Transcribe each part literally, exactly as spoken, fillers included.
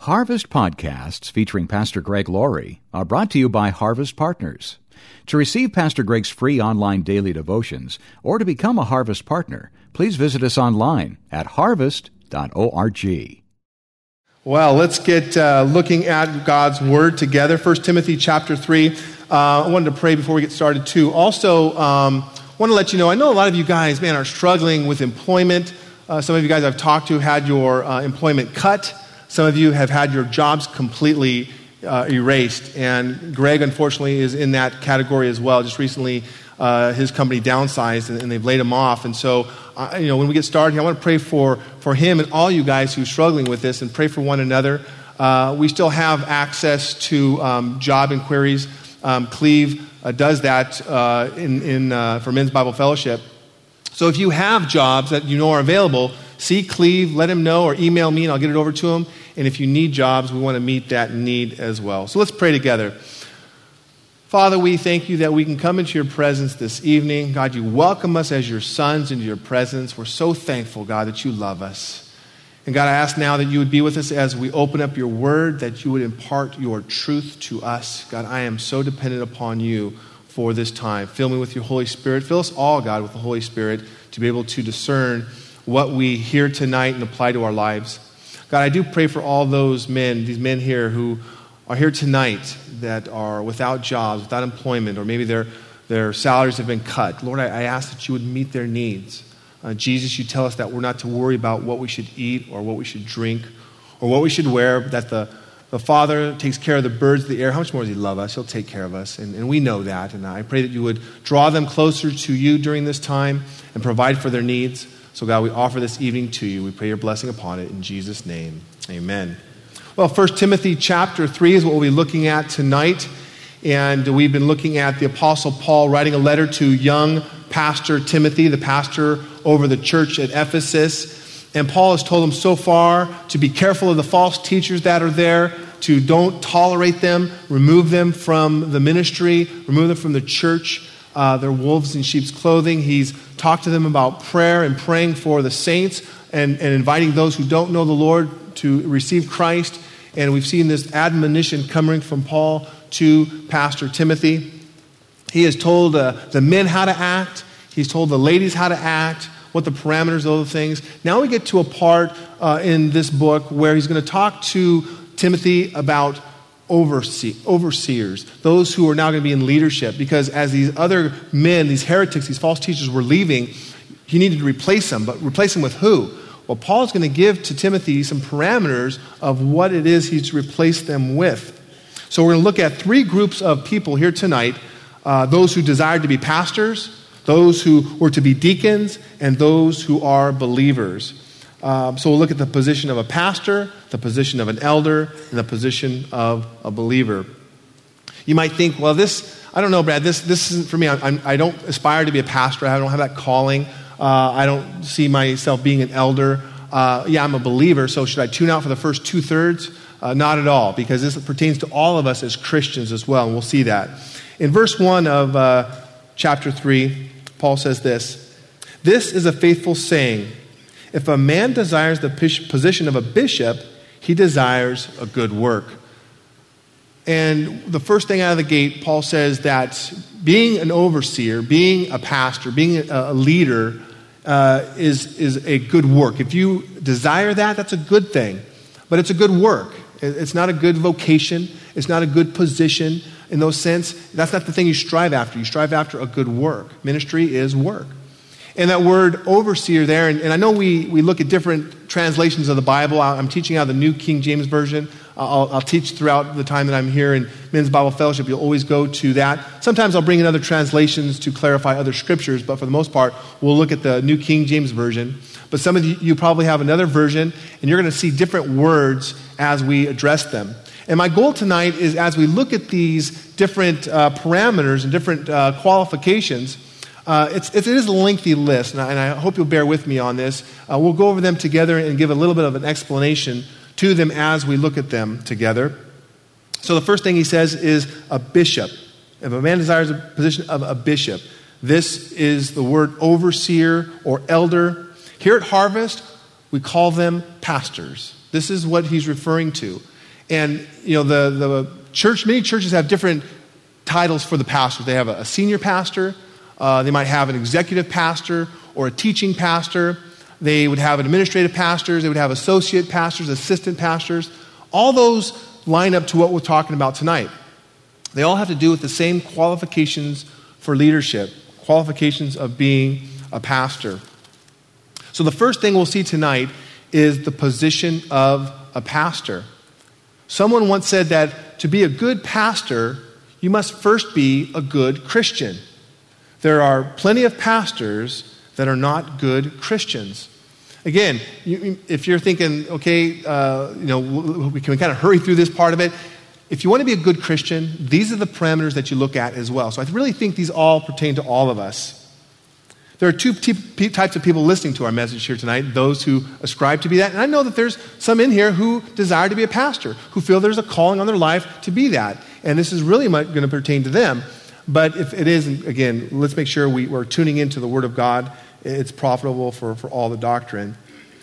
Harvest podcasts featuring Pastor Greg Laurie are brought to you by Harvest Partners. To receive Pastor Greg's free online daily devotions or to become a Harvest partner, please visit us online at harvest dot org. Well, let's get uh, looking at God's Word together. First Timothy chapter three. Uh, I wanted to pray before we get started, too. Also, um, I want to let you know, I know a lot of you guys, man, are struggling with employment. Uh, some of you guys I've talked to had your uh, employment cut. Some of you have had your jobs completely uh, erased. And Greg, unfortunately, is in that category as well. Just recently, uh, his company downsized, and, and they've laid him off. And so, uh, you know, when we get started, I want to pray for, for him and all you guys who are struggling with this, and pray for one another. Uh, we still have access to um, job inquiries. Um, Cleve uh, does that uh, in, in uh, for Men's Bible Fellowship. So if you have jobs that you know are available, see Cleve, let him know, or email me, and I'll get it over to him. And if you need jobs, we want to meet that need as well. So let's pray together. Father, we thank you that we can come into your presence this evening. God, you welcome us as your sons into your presence. We're so thankful, God, that you love us. And God, I ask now that you would be with us as we open up your word, that you would impart your truth to us. God, I am so dependent upon you for this time. Fill me with your Holy Spirit. Fill us all, God, with the Holy Spirit to be able to discern what we hear tonight and apply to our lives. God, I do pray for all those men, these men here who are here tonight that are without jobs, without employment, or maybe their, their salaries have been cut. Lord, I, I ask that you would meet their needs. Uh, Jesus, you tell us that we're not to worry about what we should eat or what we should drink or what we should wear, that the, the Father takes care of the birds of the air. How much more does he love us? He'll take care of us, and, and we know that. And I pray that you would draw them closer to you during this time and provide for their needs. So God, we offer this evening to you. We pray your blessing upon it in Jesus' name. Amen. Well, First Timothy chapter three is what we'll be looking at tonight. And we've been looking at the Apostle Paul writing a letter to young pastor Timothy, the pastor over the church at Ephesus. And Paul has told him so far to be careful of the false teachers that are there, to don't tolerate them, remove them from the ministry, remove them from the church. Uh, they're wolves in sheep's clothing. He's talked to them about prayer and praying for the saints and, and inviting those who don't know the Lord to receive Christ. And we've seen this admonition coming from Paul to Pastor Timothy. He has told uh, the men how to act. He's told the ladies how to act, what the parameters of those things. Now we get to a part uh, in this book where he's going to talk to Timothy about Oversee, overseers, those who are now going to be in leadership, because as these other men, these heretics, these false teachers were leaving, he needed to replace them, but replace them with who? Well, Paul is going to give to Timothy some parameters of what it is he's replaced them with. So we're going to look at three groups of people here tonight, uh, those who desired to be pastors, those who were to be deacons, and those who are believers. Um, so we'll look at the position of a pastor, the position of an elder, and the position of a believer. You might think, well, this, I don't know, Brad, this this isn't for me. I'm, I don't aspire to be a pastor. I don't have that calling. Uh, I don't see myself being an elder. Uh, yeah, I'm a believer, so should I tune out for the first two-thirds? Uh, not at all, because this pertains to all of us as Christians as well, and we'll see that. In verse one of uh, chapter three, Paul says this, "This is a faithful saying. If a man desires the position of a bishop, he desires a good work." And the first thing out of the gate, Paul says that being an overseer, being a pastor, being a leader uh, is, is a good work. If you desire that, that's a good thing. But it's a good work. It's not a good vocation. It's not a good position in those sense. That's not the thing you strive after. You strive after a good work. Ministry is work. And that word overseer there, and, and I know we, we look at different translations of the Bible. I'm teaching out of the New King James Version. I'll, I'll teach throughout the time that I'm here in Men's Bible Fellowship. You'll always go to that. Sometimes I'll bring in other translations to clarify other scriptures, but for the most part, we'll look at the New King James Version. But some of you, you probably have another version, and you're going to see different words as we address them. And my goal tonight is, as we look at these different uh, parameters and different uh, qualifications, Uh, it's, it is a lengthy list, and I, and I hope you'll bear with me on this. Uh, we'll go over them together and give a little bit of an explanation to them as we look at them together. So the first thing he says is a bishop. If a man desires a position of a bishop, this is the word overseer or elder. Here at Harvest, we call them pastors. This is what he's referring to. And, you know, the, the church, many churches have different titles for the pastors. They have a, a senior pastor. Uh, they might have an executive pastor or a teaching pastor. They would have administrative pastors. They would have associate pastors, assistant pastors. All those line up to what we're talking about tonight. They all have to do with the same qualifications for leadership, qualifications of being a pastor. So the first thing we'll see tonight is the position of a pastor. Someone once said that to be a good pastor, you must first be a good Christian. There are plenty of pastors that are not good Christians. Again, you, if you're thinking, okay, uh, you know, we can kind of hurry through this part of it. If you want to be a good Christian, these are the parameters that you look at as well. So I really think these all pertain to all of us. There are two t- types of people listening to our message here tonight, those who ascribe to be that. And I know that there's some in here who desire to be a pastor, who feel there's a calling on their life to be that. And this is really going to pertain to them. But if it is, again, let's make sure we, we're tuning into the Word of God. It's profitable for, for all the doctrine.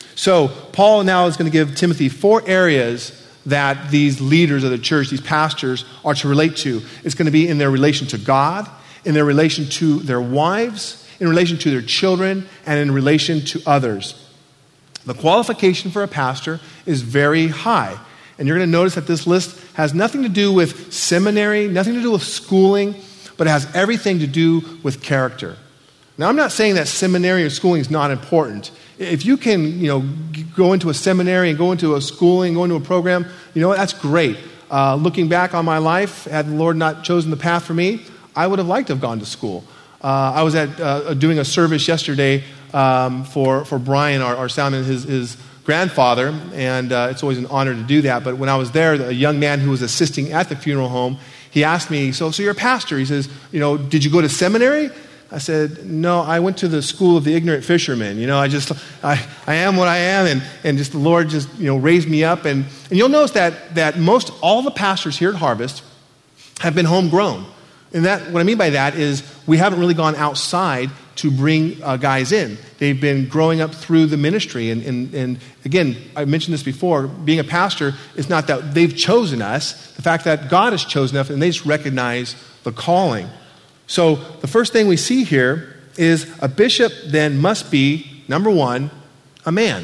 So Paul now is going to give Timothy four areas that these leaders of the church, these pastors, are to relate to. It's going to be in their relation to God, in their relation to their wives, in relation to their children, and in relation to others. The qualification for a pastor is very high. And you're going to notice that this list has nothing to do with seminary, nothing to do with schooling, but it has everything to do with character. Now, I'm not saying that seminary or schooling is not important. If you can, you know, go into a seminary and go into a schooling, go into a program, you know what, that's great. Uh, looking back on my life, had the Lord not chosen the path for me, I would have liked to have gone to school. Uh, I was at uh, doing a service yesterday um, for, for Brian, our, our soundman, his, his grandfather, and uh, it's always an honor to do that. But when I was there, a young man who was assisting at the funeral home, he asked me, so, so you're a pastor. He says, you know, did you go to seminary? I said, no, I went to the school of the ignorant fishermen. You know, I just, I, I am what I am, and, and just the Lord just, you know, raised me up. And, and you'll notice that, that most, all the pastors here at Harvest have been homegrown. And that, what I mean by that is we haven't really gone outside to bring uh, guys in. They've been growing up through the ministry. And, and, and again, I mentioned this before, being a pastor is not that they've chosen us. The fact that God has chosen us, and they just recognize the calling. So the first thing we see here is a bishop then must be, number one, a man.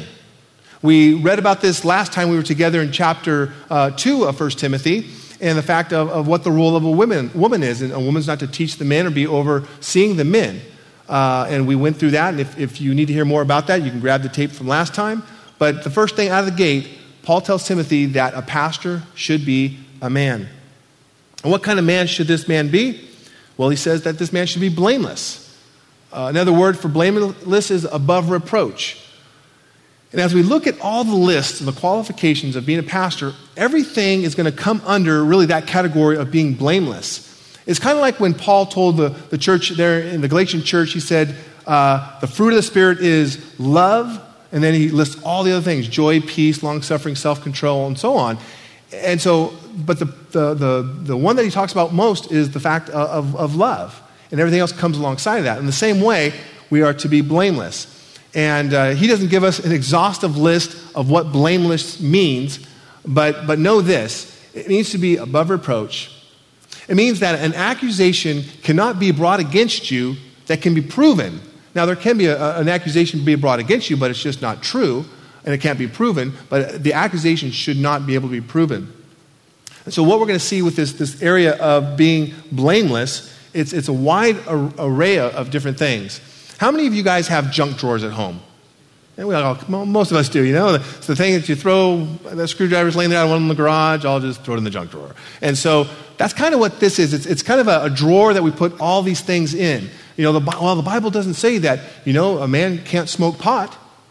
We read about this last time we were together in chapter uh, two of First Timothy, and the fact of, of what the role of a woman, woman is. And a woman's not to teach the men or be overseeing the men. Uh, and we went through that, and if, if you need to hear more about that, you can grab the tape from last time. But the first thing out of the gate, Paul tells Timothy that a pastor should be a man. And what kind of man should this man be? Well, he says that this man should be blameless. Uh, another word for blameless is above reproach. And as we look at all the lists and the qualifications of being a pastor, everything is going to come under really that category of being blameless. It's kind of like when Paul told the, the church there in the Galatian church, he said, uh, the fruit of the Spirit is love, and then he lists all the other things, joy, peace, long-suffering, self-control, and so on. And so, but the, the, the, the one that he talks about most is the fact of, of love, and everything else comes alongside of that. In the same way, we are to be blameless. And uh, he doesn't give us an exhaustive list of what blameless means, but, but know this, it means to be above reproach. It means that an accusation cannot be brought against you that can be proven. Now, there can be a, a, an accusation be brought against you, but it's just not true, and it can't be proven, but the accusation should not be able to be proven. And so what we're going to see with this, this area of being blameless, it's, it's a wide ar- array of different things. How many of you guys have junk drawers at home? And we all, most of us do, you know. It's the thing that you throw, the screwdriver's laying there, one in the garage, I'll just throw it in the junk drawer. And so that's kind of what this is. It's, it's kind of a, a drawer that we put all these things in. You know, the, well, the Bible doesn't say that, you know, a man can't smoke pot.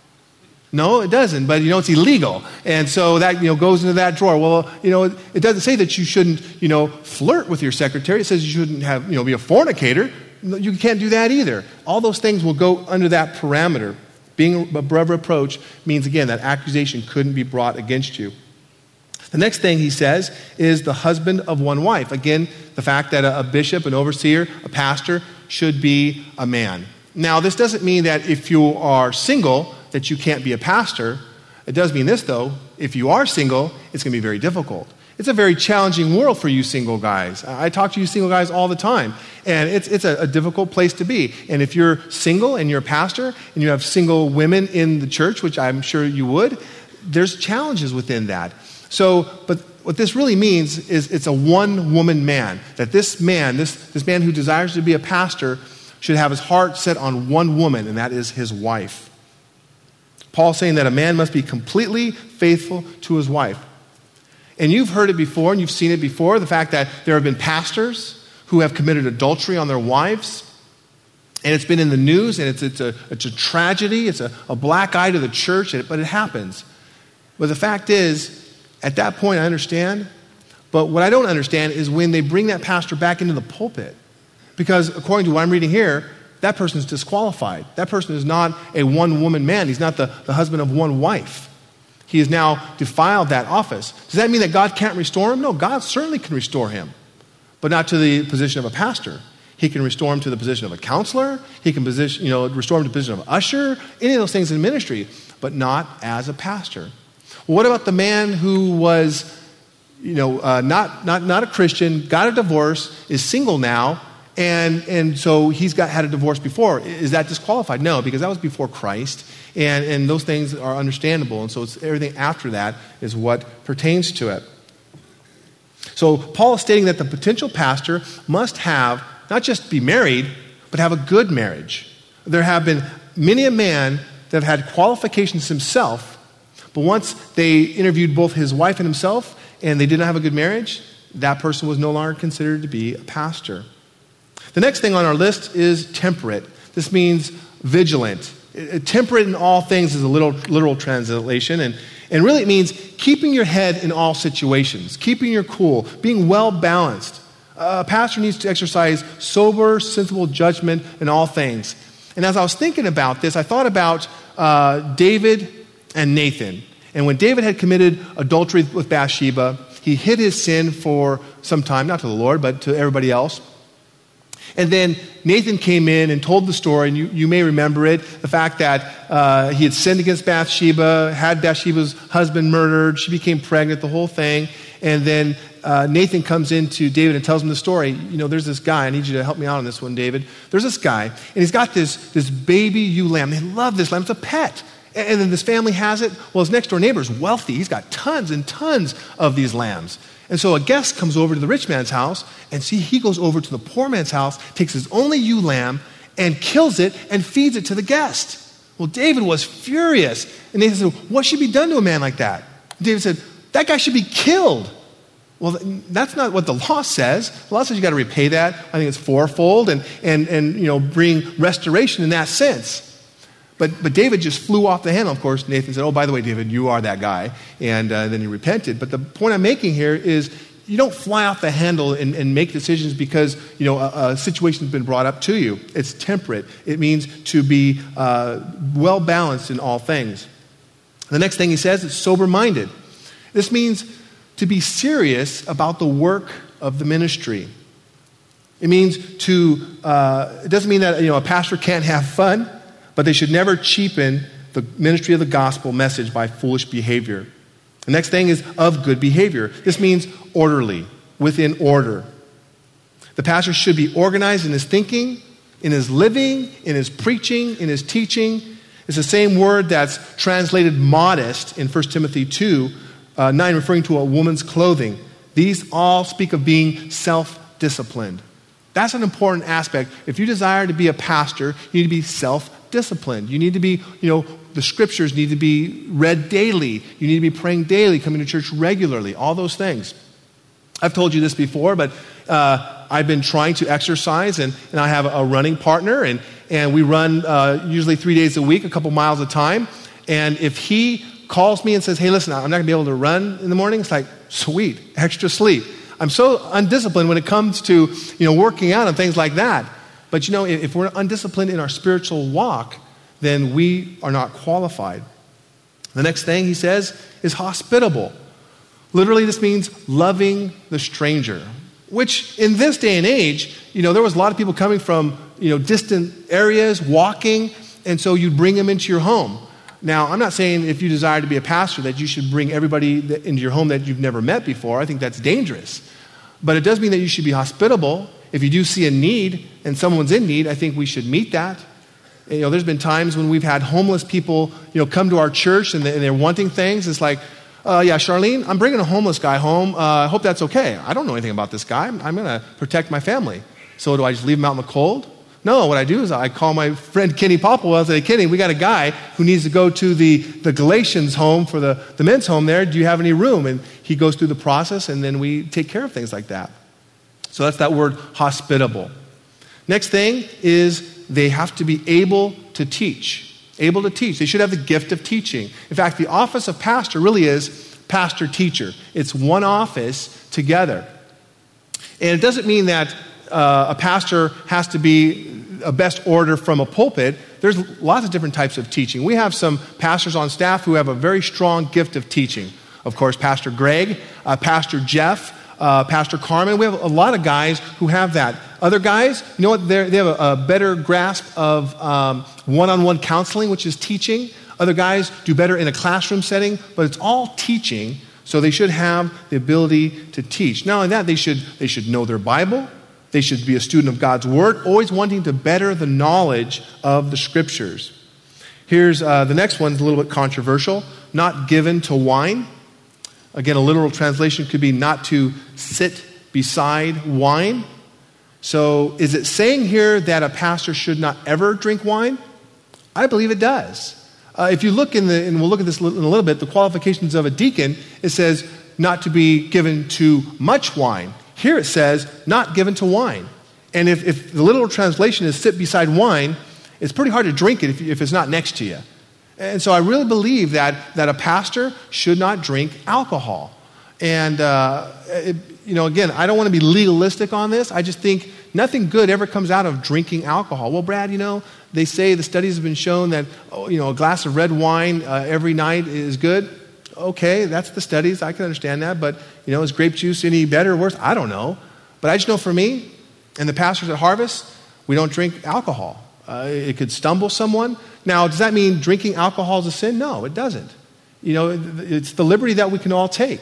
No, it doesn't, but, you know, it's illegal. And so that, you know, goes into that drawer. Well, you know, it doesn't say that you shouldn't, you know, flirt with your secretary. It says you shouldn't have, you know, be a fornicator. You can't do that either. All those things will go under that parameter. Being above reproach means, again, that accusation couldn't be brought against you. The next thing he says is the husband of one wife. Again, the fact that a bishop, an overseer, a pastor should be a man. Now, this doesn't mean that if you are single that you can't be a pastor. It does mean this, though. if you are single, it's going to be very difficult. It's a very challenging world for you single guys. I talk to you single guys all the time, and it's it's a, a difficult place to be. And if you're single and you're a pastor and you have single women in the church, which I'm sure you would, there's challenges within that. So, but what this really means is it's a one-woman man, that this man, this, this man who desires to be a pastor should have his heart set on one woman, and that is his wife. Paul's saying that a man must be completely faithful to his wife. And you've heard it before, and you've seen it before, the fact that there have been pastors who have committed adultery on their wives. And it's been in the news, and it's, it's, a, it's a tragedy. It's a, a black eye to the church, but it happens. But the fact is, at that point, I understand. But what I don't understand is when they bring that pastor back into the pulpit. Because according to what I'm reading here, that person is disqualified. That person is not a one-woman man. He's not the, the husband of one wife. He has now defiled that office. Does that mean that God can't restore him? No, God certainly can restore him, but not to the position of a pastor. He can restore him to the position of a counselor. He can position, you know, restore him to the position of usher, any of those things in ministry, but not as a pastor. Well, what about the man who was, you know, uh, not, not, not a Christian, got a divorce, is single now, and, and so he's got had a divorce before? Is that disqualified? No, because that was before Christ. And, and those things are understandable. And so it's everything after that is what pertains to it. So Paul is stating that the potential pastor must have, not just be married, but have a good marriage. There have been many a man that have had qualifications himself, but once they interviewed both his wife and himself, and they did not have a good marriage, that person was no longer considered to be a pastor. The next thing on our list is temperate. This means vigilant. Temperate in all things is a little literal translation, and, and really it means keeping your head in all situations, keeping your cool, being well balanced. A pastor needs to exercise sober, sensible judgment in all things. And as I was thinking about this, I thought about uh, David and Nathan. And when David had committed adultery with Bathsheba, he hid his sin for some time, not to the Lord, but to everybody else. And then Nathan came in and told the story, and you, you may remember it, the fact that uh, he had sinned against Bathsheba, had Bathsheba's husband murdered, she became pregnant, the whole thing. And then uh, Nathan comes in to David and tells him the story. You know, there's this guy, I need you to help me out on this one, David. There's this guy, and he's got this, this baby ewe lamb. They love this lamb, it's a pet. And, and then this family has it. Well, his next door neighbor is wealthy. He's got tons and tons of these lambs. And so a guest comes over to the rich man's house, and see, he goes over to the poor man's house, takes his only ewe lamb, and kills it and feeds it to the guest. Well, David was furious. And Nathan said, what should be done to a man like that? David said, that guy should be killed. Well, that's not what the law says. The law says you got to repay that. I think it's fourfold and, and, and you know, bring restoration in that sense. But but David just flew off the handle. Of course, Nathan said, oh, by the way, David, you are that guy. And uh, then he repented. But the point I'm making here is you don't fly off the handle and, and make decisions because, you know, a, a situation has been brought up to you. It's temperate. It means to be uh, well-balanced in all things. The next thing he says is sober-minded. This means to be serious about the work of the ministry. It means to, uh, it doesn't mean that, you know, a pastor can't have fun, but they should never cheapen the ministry of the gospel message by foolish behavior. The next thing is of good behavior. This means orderly, within order. The pastor should be organized in his thinking, in his living, in his preaching, in his teaching. It's the same word that's translated modest in First Timothy two, uh, nine, referring to a woman's clothing. These all speak of being self-disciplined. That's an important aspect. If you desire to be a pastor, you need to be self-disciplined. You need to be, you know, the scriptures need to be read daily. You need to be praying daily, coming to church regularly, all those things. I've told you this before, but uh, I've been trying to exercise, and, and I have a running partner, and, and we run uh, usually three days a week, a couple miles at a time. And if he calls me and says, hey, listen, I'm not going to be able to run in the morning, it's like, sweet, extra sleep. I'm so undisciplined when it comes to, you know, working out and things like that. But, you know, if, if we're undisciplined in our spiritual walk, then we are not qualified. The next thing he says is hospitable. Literally, this means loving the stranger, which in this day and age, you know, there was a lot of people coming from, you know, distant areas, walking, and so you'd bring them into your home. Now, I'm not saying if you desire to be a pastor that you should bring everybody that, into your home that you've never met before. I think that's dangerous. But it does mean that you should be hospitable. If you do see a need and someone's in need, I think we should meet that. You know, there's been times when we've had homeless people, you know, come to our church and they're wanting things. It's like, uh, yeah, Charlene, I'm bringing a homeless guy home. Uh, I hope that's okay. I don't know anything about this guy. I'm, I'm going to protect my family. So do I just leave him out in the cold? No, what I do is I call my friend Kenny Popple. I say, Kenny, we got a guy who needs to go to the, the Galatians home for the, the men's home there. Do you have any room? And he goes through the process, and then we take care of things like that. So that's that word, hospitable. Next thing is they have to be able to teach. Able to teach. They should have the gift of teaching. In fact, the office of pastor really is pastor-teacher. It's one office together. And it doesn't mean that uh, a pastor has to be a best order from a pulpit. There's lots of different types of teaching. We have some pastors on staff who have a very strong gift of teaching. Of course, Pastor Greg, uh, Pastor Jeff, uh, Pastor Carmen. We have a lot of guys who have that. Other guys, you know what? They're, they have a, a better grasp of um, one-on-one counseling, which is teaching. Other guys do better in a classroom setting, but it's all teaching, so they should have the ability to teach. Not only that, they should, they should know their Bible. They should be a student of God's Word, always wanting to better the knowledge of the Scriptures. Here's uh, the next one, is a little bit controversial. Not given to wine. Again, a literal translation could be not to sit beside wine. So is it saying here that a pastor should not ever drink wine? I believe it does. Uh, if you look in the, and we'll look at this in a little bit, the qualifications of a deacon, it says not to be given to much wine. Here it says, not given to wine. And if, if the literal translation is sit beside wine, it's pretty hard to drink it if, if it's not next to you. And so I really believe that, that a pastor should not drink alcohol. And, uh, it, you know, again, I don't want to be legalistic on this. I just think nothing good ever comes out of drinking alcohol. Well, Brad, you know, they say the studies have been shown that, oh, you know, a glass of red wine uh, every night is good. Okay, that's the studies. I can understand that. But, you know, is grape juice any better or worse? I don't know. But I just know for me and the pastors at Harvest, we don't drink alcohol. Uh, it could stumble someone. Now, does that mean drinking alcohol is a sin? No, it doesn't. You know, it's the liberty that we can all take.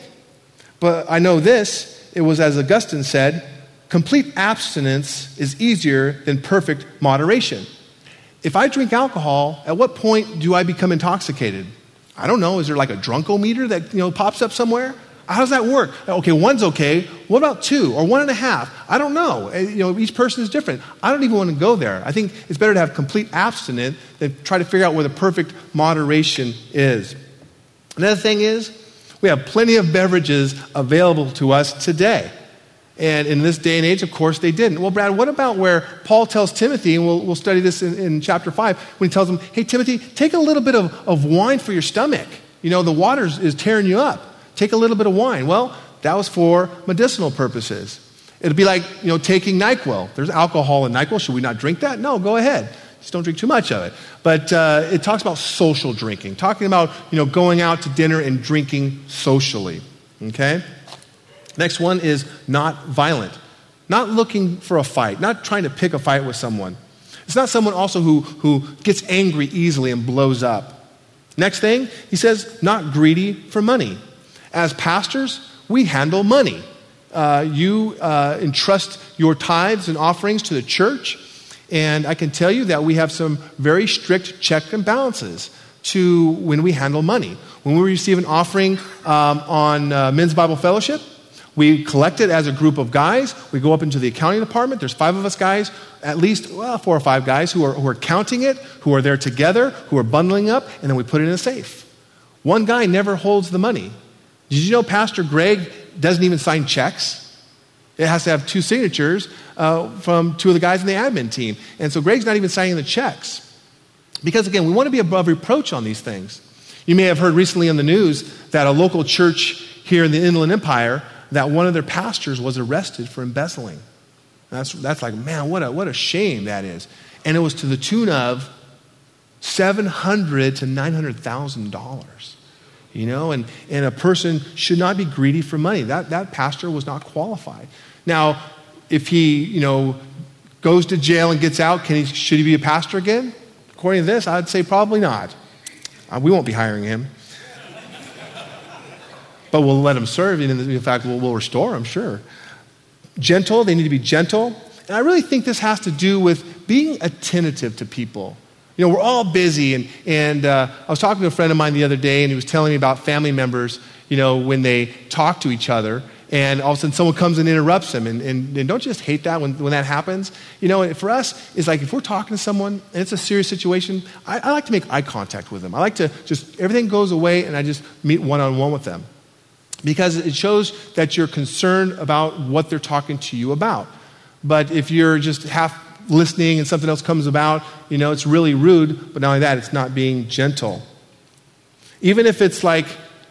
But I know this, it was as Augustine said, complete abstinence is easier than perfect moderation. If I drink alcohol, at what point do I become intoxicated? I don't know. Is there like a drunkometer that, you know, pops up somewhere? How does that work? Okay, one's okay. What about two or one and a half? I don't know. You know, each person is different. I don't even want to go there. I think it's better to have complete abstinence than try to figure out where the perfect moderation is. Another thing is, we have plenty of beverages available to us today. And in this day and age, of course, they didn't. Well, Brad, what about where Paul tells Timothy, and we'll, we'll study this in, in chapter five, when he tells him, hey, Timothy, take a little bit of, of wine for your stomach. You know, the water is tearing you up. Take a little bit of wine. Well, that was for medicinal purposes. It'd be like, you know, taking NyQuil. There's alcohol in NyQuil. Should we not drink that? No, go ahead. Just don't drink too much of it. But uh, it talks about social drinking, talking about, you know, going out to dinner and drinking socially. Okay? Next one is not violent. Not looking for a fight, not trying to pick a fight with someone. It's not someone also who, who gets angry easily and blows up. Next thing, he says, not greedy for money. As pastors, we handle money. Uh, you uh, entrust your tithes and offerings to the church, and I can tell you that we have some very strict checks and balances to when we handle money. When we receive an offering um, on uh, Men's Bible Fellowship, we collect it as a group of guys. We go up into the accounting department. There's five of us guys, at least, well, four or five guys who are, who are counting it, who are there together, who are bundling up, and then we put it in a safe. One guy never holds the money. Did you know Pastor Greg doesn't even sign checks? It has to have two signatures uh, from two of the guys in the admin team. And so Greg's not even signing the checks. Because, again, we want to be above reproach on these things. You may have heard recently on the news that a local church here in the Inland Empire, that one of their pastors was arrested for embezzling. That's, that's like, man, what a, what a shame that is. And it was to the tune of seven hundred thousand to nine hundred thousand dollars. You know, and, and a person should not be greedy for money. That, that pastor was not qualified. Now, if he, you know, goes to jail and gets out, can he, should he be a pastor again? According to this, I'd say probably not. Uh, we won't be hiring him. But we'll let him serve. And in fact, we'll, we'll restore him, sure. Gentle, they need to be gentle. And I really think this has to do with being attentive to people. You know, we're all busy. And, and uh, I was talking to a friend of mine the other day, and he was telling me about family members, you know, when they talk to each other. And all of a sudden someone comes and interrupts them. And, and, and don't just hate that when, when that happens. You know, for us, it's like if we're talking to someone and it's a serious situation, I, I like to make eye contact with them. I like to just, everything goes away and I just meet one-on-one with them. Because it shows that you're concerned about what they're talking to you about. But if you're just half listening and something else comes about, you know, it's really rude. But not only that, it's not being gentle. Even if it's like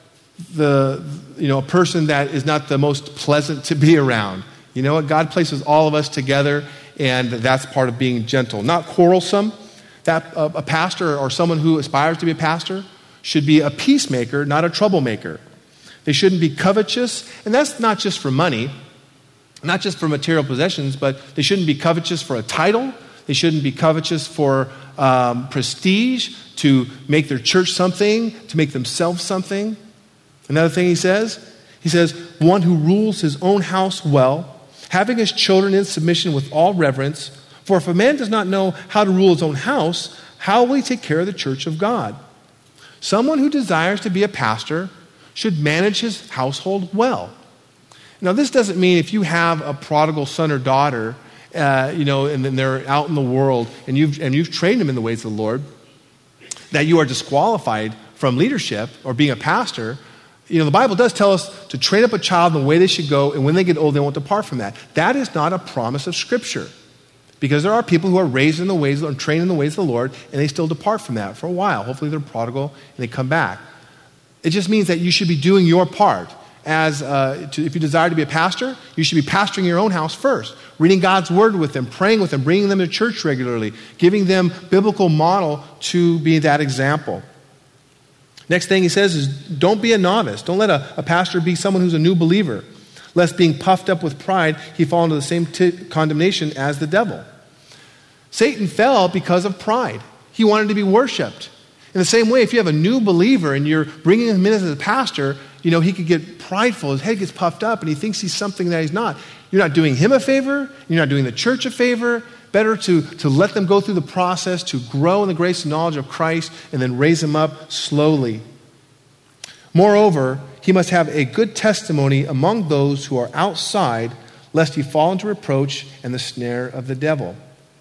the, you know, a person that is not the most pleasant to be around. You know what? God places all of us together, and that's part of being gentle. Not quarrelsome. That uh, a pastor or someone who aspires to be a pastor should be a peacemaker, not a troublemaker. They shouldn't be covetous, and that's not just for money, not just for material possessions, but they shouldn't be covetous for a title. They shouldn't be covetous for um, prestige, to make their church something, to make themselves something. Another thing he says, he says, one who rules his own house well, having his children in submission with all reverence. For if a man does not know how to rule his own house, how will he take care of the church of God? Someone who desires to be a pastor should manage his household well. Now, this doesn't mean if you have a prodigal son or daughter, uh, you know, and then they're out in the world, and you've and you've trained them in the ways of the Lord, that you are disqualified from leadership or being a pastor. You know, the Bible does tell us to train up a child in the way they should go, and when they get old, they won't depart from that. That is not a promise of Scripture, because there are people who are raised in the ways and trained in the ways of the Lord, and they still depart from that for a while. Hopefully, they're prodigal and they come back. It just means that you should be doing your part. As uh, to, if you desire to be a pastor, you should be pastoring your own house first, reading God's word with them, praying with them, bringing them to church regularly, giving them biblical model to be that example. Next thing he says is, don't be a novice. Don't let a, a pastor be someone who's a new believer, lest being puffed up with pride, he fall into the same t- condemnation as the devil. Satan fell because of pride. He wanted to be worshipped. In the same way, if you have a new believer and you're bringing him in as a pastor, you know, he could get prideful. His head gets puffed up and he thinks he's something that he's not. You're not doing him a favor. You're not doing the church a favor. Better to, to let them go through the process to grow in the grace and knowledge of Christ and then raise him up slowly. Moreover, he must have a good testimony among those who are outside, lest he fall into reproach and the snare of the devil.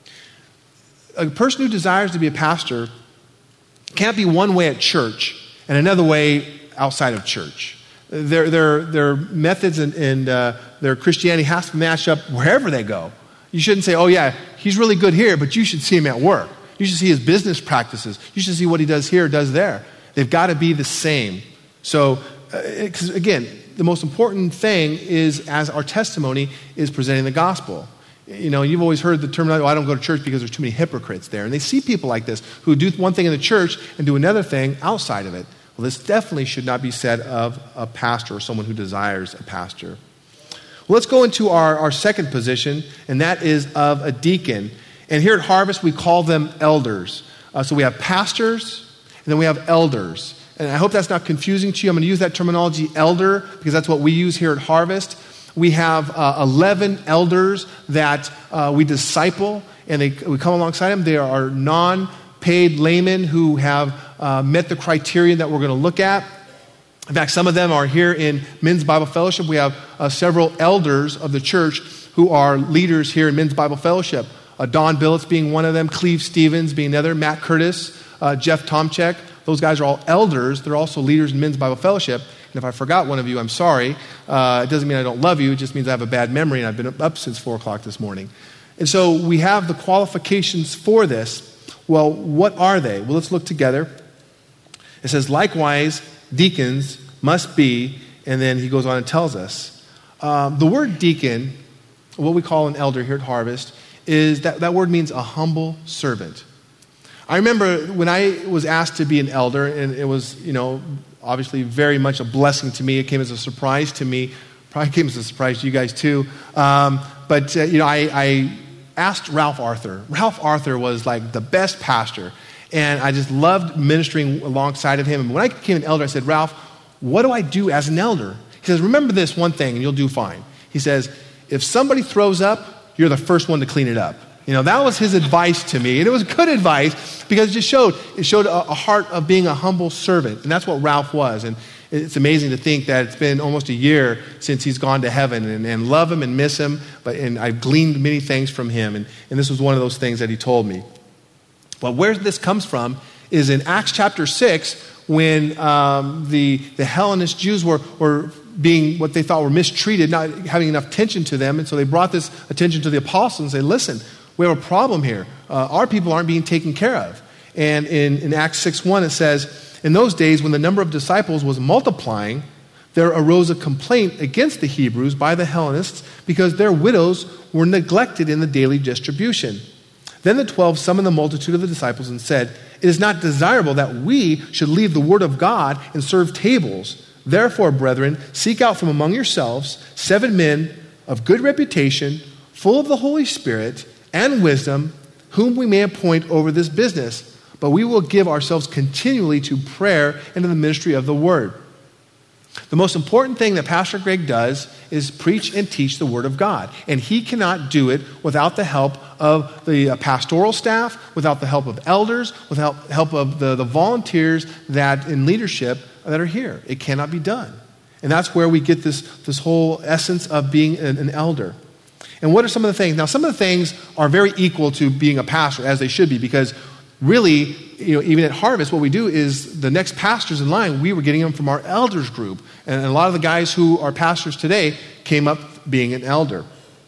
A person who desires to be a pastor can't be one way at church and another way outside of church. Their, their, their methods and, and uh, their Christianity has to match up wherever they go. You shouldn't say, oh yeah, he's really good here, but you should see him at work. You should see his business practices. You should see what he does here or does there. They've got to be the same. So, uh, again, the most important thing is, as our testimony, is presenting the gospel. You know, you've always heard the term, oh, I don't go to church because there's too many hypocrites there. And they see people like this who do one thing in the church and do another thing outside of it. Well, this definitely should not be said of a pastor or someone who desires a pastor. Well, let's go into our, our second position, and that is of a deacon. And here at Harvest, we call them elders. Uh, so we have pastors, and then we have elders. And I hope that's not confusing to you. I'm going to use that terminology, elder, because that's what we use here at Harvest. We have uh, eleven elders that uh, we disciple, and they, we come alongside them. They are non-paid laymen who have uh, met the criteria that we're going to look at. In fact, some of them are here in Men's Bible Fellowship. We have uh, several elders of the church who are leaders here in Men's Bible Fellowship. Uh, Don Billets being one of them, Cleve Stevens being another, Matt Curtis, uh, Jeff Tomchek. Those guys are all elders. They're also leaders in Men's Bible Fellowship. And if I forgot one of you, I'm sorry. Uh, it doesn't mean I don't love you. It just means I have a bad memory, and I've been up since four o'clock this morning. And so we have the qualifications for this. Well, what are they? Well, let's look together. It says, likewise, deacons must be, and then he goes on and tells us. Um, the word deacon, what we call an elder here at Harvest, is that, that word means a humble servant. I remember when I was asked to be an elder, and it was, you know, obviously very much a blessing to me. It came as a surprise to me. Probably came as a surprise to you guys too. Um, but, uh, you know, I, I asked Ralph Arthur. Ralph Arthur was like the best pastor. And I just loved ministering alongside of him. And when I became an elder, I said, Ralph, what do I do as an elder? He says, remember this one thing and you'll do fine. He says, if somebody throws up, you're the first one to clean it up. You know, that was his advice to me. And it was good advice because it just showed, it showed a, a heart of being a humble servant. And that's what Ralph was. And it's amazing to think that it's been almost a year since he's gone to heaven, and, and love him and miss him. But and I've gleaned many things from him. And, and this was one of those things that he told me. But where this comes from is in Acts chapter six, when um, the, the Hellenist Jews were, were being what they thought were mistreated, not having enough attention to them. And so they brought this attention to the apostles and said, listen, we have a problem here. Uh, our people aren't being taken care of. And in, in Acts six one, it says, in those days when the number of disciples was multiplying, there arose a complaint against the Hebrews by the Hellenists because their widows were neglected in the daily distribution. Then the twelve summoned the multitude of the disciples and said, it is not desirable that we should leave the word of God and serve tables. Therefore, brethren, seek out from among yourselves seven men of good reputation, full of the Holy Spirit and wisdom, whom we may appoint over this business. But we will give ourselves continually to prayer and to the ministry of the word. The most important thing that Pastor Greg does is preach and teach the word of God. And he cannot do it without the help of the pastoral staff, without the help of elders, without the help of the, the volunteers that in leadership that are here. It cannot be done. And that's where we get this, this whole essence of being an, an elder. And what are some of the things? Now, some of the things are very equal to being a pastor, as they should be, because really, you know, even at Harvest, what we do is the next pastors in line, we were getting them from our elders group. And a lot of the guys who are pastors today came up being an elder.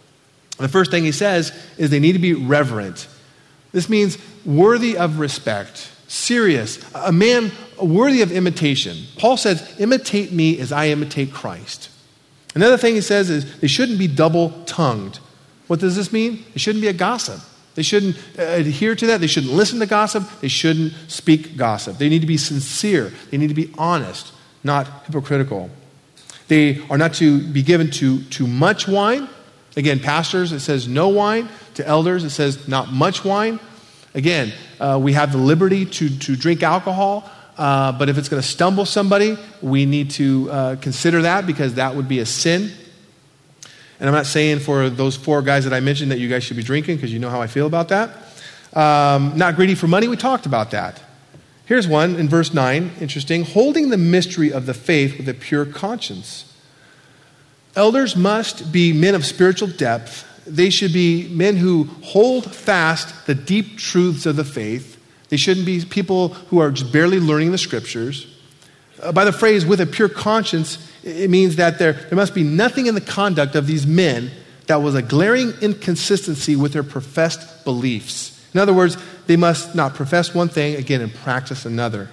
The first thing he says is they need to be reverent. This means worthy of respect, serious, a man worthy of imitation. Paul says, imitate me as I imitate Christ. Another thing he says is they shouldn't be double-tongued. What does this mean? They shouldn't be a gossip. They shouldn't adhere to that. They shouldn't listen to gossip. They shouldn't speak gossip. They need to be sincere. They need to be honest, not hypocritical. They are not to be given to too much wine. Again, pastors, it says no wine. To elders, it says not much wine. Again, uh, we have the liberty to, to drink alcohol, uh, but if it's going to stumble somebody, we need to uh, consider that because that would be a sin. And I'm not saying for those four guys that I mentioned that you guys should be drinking because you know how I feel about that. Um, not greedy for money, we talked about that. Here's one in verse nine, interesting. Holding the mystery of the faith with a pure conscience. Elders must be men of spiritual depth. They should be men who hold fast the deep truths of the faith. They shouldn't be people who are just barely learning the scriptures. Uh, by the phrase with a pure conscience, it means that there, there must be nothing in the conduct of these men that was a glaring inconsistency with their professed beliefs. In other words, they must not profess one thing, again, and practice another.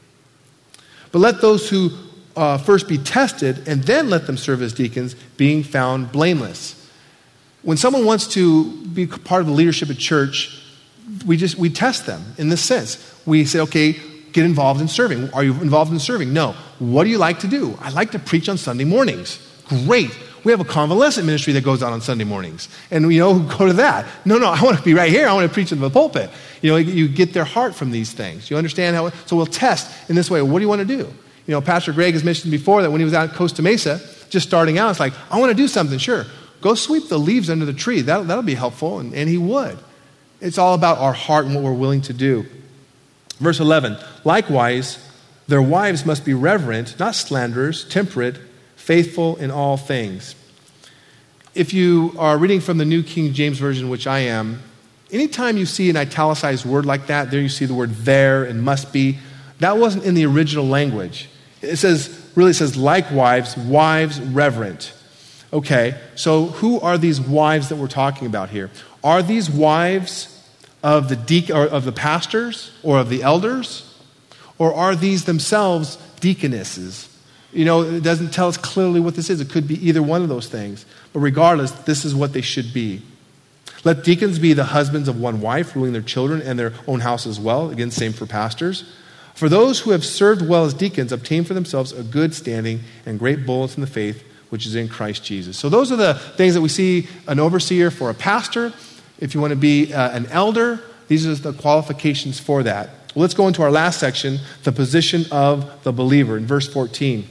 But let those who uh, first be tested and then let them serve as deacons, being found blameless. When someone wants to be part of the leadership at church, we just we test them in this sense. We say, okay, get involved in serving. Are you involved in serving? No. What do you like to do? I like to preach on Sunday mornings. Great. We have a convalescent ministry that goes out on Sunday mornings. And you know, go to that. No, no, I want to be right here. I want to preach in the pulpit. You know, you get their heart from these things. You understand how, so we'll test in this way. What do you want to do? You know, Pastor Greg has mentioned before that when he was out at Costa Mesa, just starting out, it's like, I want to do something. Sure. Go sweep the leaves under the tree. That'll, that'll be helpful. And, and he would. It's all about our heart and what we're willing to do. Verse eleven, likewise, their wives must be reverent, not slanderers, temperate, faithful in all things. If you are reading from the New King James Version, which I am, anytime you see an italicized word like that, there you see the word there and must be, that wasn't in the original language. It says, really it says, likewise, wives reverent. Okay, so who are these wives that we're talking about here? Are these wives of the deacon, or of the pastors or of the elders? Or are these themselves deaconesses? You know, it doesn't tell us clearly what this is. It could be either one of those things. But regardless, this is what they should be. Let deacons be the husbands of one wife, ruling their children and their own house as well. Again, same for pastors. For those who have served well as deacons obtain for themselves a good standing and great boldness in the faith which is in Christ Jesus. So those are the things that we see an overseer for a pastor. If you want to be uh, an elder, These are the qualifications for that. Well, let's go into our last section, the position of the believer, in verse fourteen.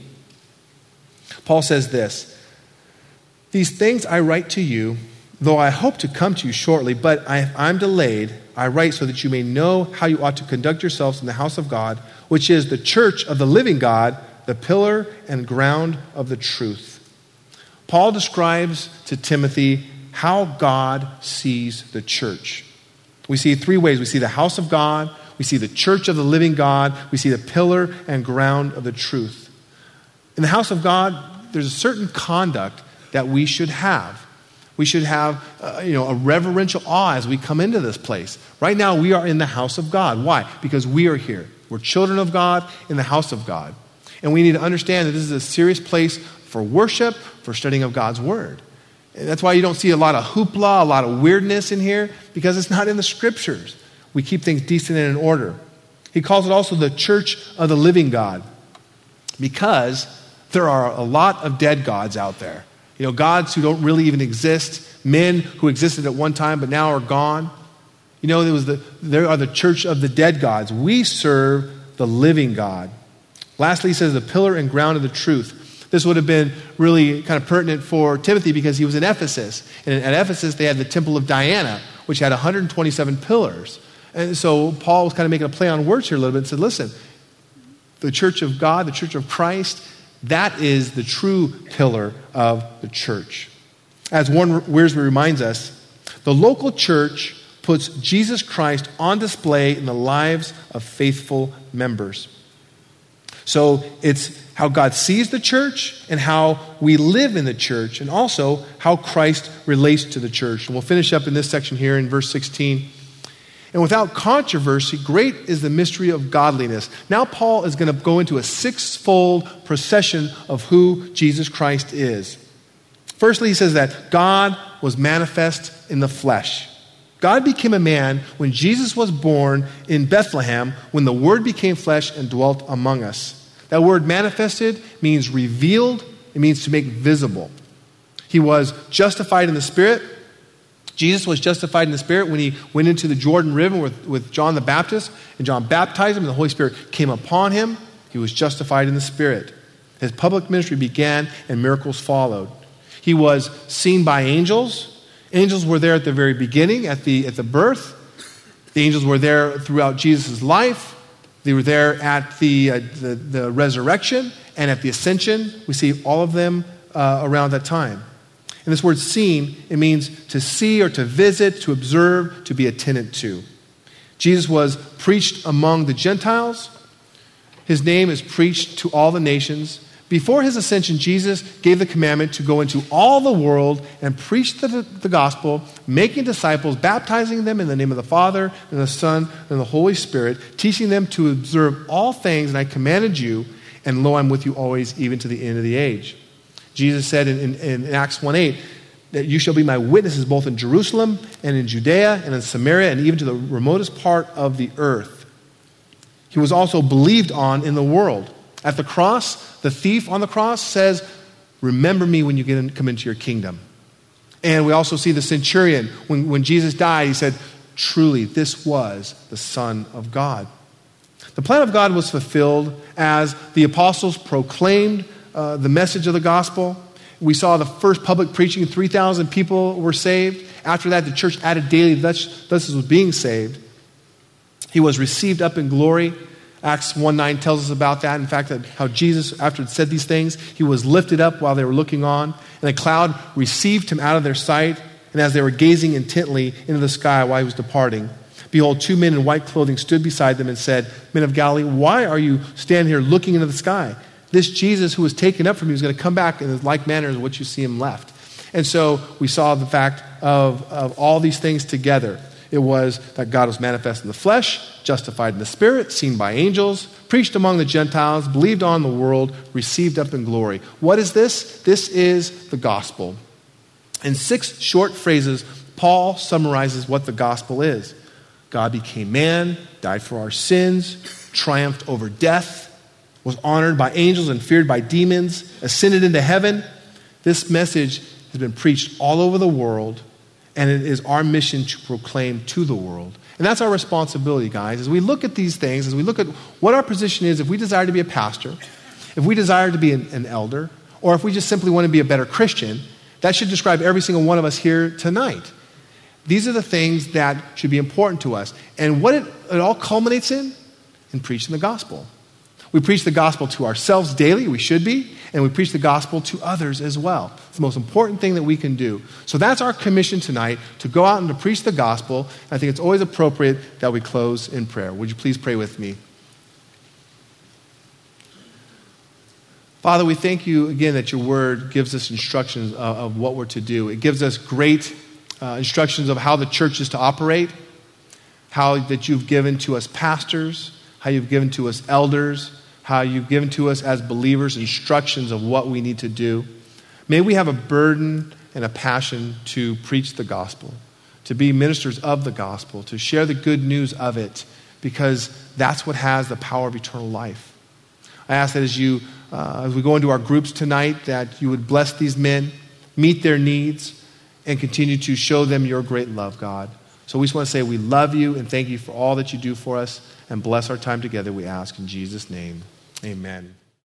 Paul says this, "These things I write to you, though I hope to come to you shortly, but I, if I'm delayed, I write so that you may know how you ought to conduct yourselves in the house of God, which is the church of the living God, the pillar and ground of the truth." Paul describes to Timothy how God sees the church. We see three ways. We see the house of God, we see the church of the living God, we see the pillar and ground of the truth. In the house of God, there's a certain conduct that we should have. We should have uh, you know, a reverential awe as we come into this place. Right now, we are in the house of God. Why? Because we are here. We're children of God in the house of God. And we need to understand that this is a serious place for worship, for studying of God's word. And that's why you don't see a lot of hoopla, a lot of weirdness in here, because it's not in the scriptures. We keep things decent and in order. He calls it also the church of the living God, because there are a lot of dead gods out there. You know, gods who don't really even exist, men who existed at one time but now are gone. You know, there was the there are the church of the dead gods. We serve the living God. Lastly, he says the pillar and ground of the truth. This would have been really kind of pertinent for Timothy because he was in Ephesus. And at Ephesus, they had the temple of Diana, which had one hundred twenty-seven pillars. And so Paul was kind of making a play on words here a little bit and said, listen, the church of God, the church of Christ, that is the true pillar of the church. As Warren Wiersbe reminds us, the local church puts Jesus Christ on display in the lives of faithful members. So it's how God sees the church and how we live in the church, and also how Christ relates to the church. And we'll finish up in this section here in verse sixteen. "And without controversy, great is the mystery of godliness." Now Paul is going to go into a sixfold procession of who Jesus Christ is. Firstly, he says that God was manifest in the flesh. God became a man when Jesus was born in Bethlehem, when the Word became flesh and dwelt among us. That word manifested means revealed. It means to make visible. He was justified in the Spirit. Jesus was justified in the Spirit when he went into the Jordan River with, with John the Baptist, and John baptized him, and the Holy Spirit came upon him. He was justified in the Spirit. His public ministry began, and miracles followed. He was seen by angels. Angels were there at the very beginning, at the, at the birth. The angels were there throughout Jesus' life. They were there at the, uh, the, the resurrection and at the ascension. We see all of them uh, around that time. And this word seen, it means to see or to visit, to observe, to be attendant to. Jesus was preached among the Gentiles. His name is preached to all the nations. Before his ascension, Jesus gave the commandment to go into all the world and preach the, the gospel, making disciples, baptizing them in the name of the Father and the Son and the Holy Spirit, teaching them to observe all things, and I commanded you, and lo, I'm with you always, even to the end of the age. Jesus said in, in, in Acts one eight that you shall be my witnesses both in Jerusalem and in Judea and in Samaria and even to the remotest part of the earth. He was also believed on in the world. At the cross, the thief on the cross says, remember me when you get in, come into your kingdom. And we also see the centurion. When, when Jesus died, he said, truly, this was the Son of God. The plan of God was fulfilled as the apostles proclaimed uh, the message of the gospel. We saw the first public preaching, three thousand people were saved. After that, the church added daily, thus, thus was being saved. He was received up in glory. Acts one nine tells us about that. In fact, that how Jesus, after he said these things, he was lifted up while they were looking on, and a cloud received him out of their sight. And as they were gazing intently into the sky while he was departing, behold, two men in white clothing stood beside them and said, Men of Galilee, why are you standing here looking into the sky? This Jesus who was taken up from you is going to come back in the like manner as what you see him left. And so we saw the fact of, of all these things together. It was that God was manifest in the flesh, justified in the Spirit, seen by angels, preached among the Gentiles, believed on the world, received up in glory. What is this? This is the gospel. In six short phrases, Paul summarizes what the gospel is. God became man, died for our sins, triumphed over death, was honored by angels and feared by demons, ascended into heaven. This message has been preached all over the world, and it is our mission to proclaim to the world. And that's our responsibility, guys. As we look at these things, as we look at what our position is, if we desire to be a pastor, if we desire to be an, an elder, or if we just simply want to be a better Christian, that should describe every single one of us here tonight. These are the things that should be important to us. And what it, it all culminates in? In preaching the gospel. We preach the gospel to ourselves daily, we should be, and we preach the gospel to others as well. It's the most important thing that we can do. So that's our commission tonight, to go out and to preach the gospel. I think it's always appropriate that we close in prayer. Would you please pray with me? Father, we thank you again that your word gives us instructions of, of what we're to do. It gives us great uh, instructions of how the church is to operate, how that you've given to us pastors, how you've given to us elders, how you've given to us as believers instructions of what we need to do. May we have a burden and a passion to preach the gospel, to be ministers of the gospel, to share the good news of it, because that's what has the power of eternal life. I ask that as you, uh, as we go into our groups tonight, that you would bless these men, meet their needs, and continue to show them your great love, God. So we just want to say we love you and thank you for all that you do for us, and bless our time together, we ask in Jesus' name. Amen.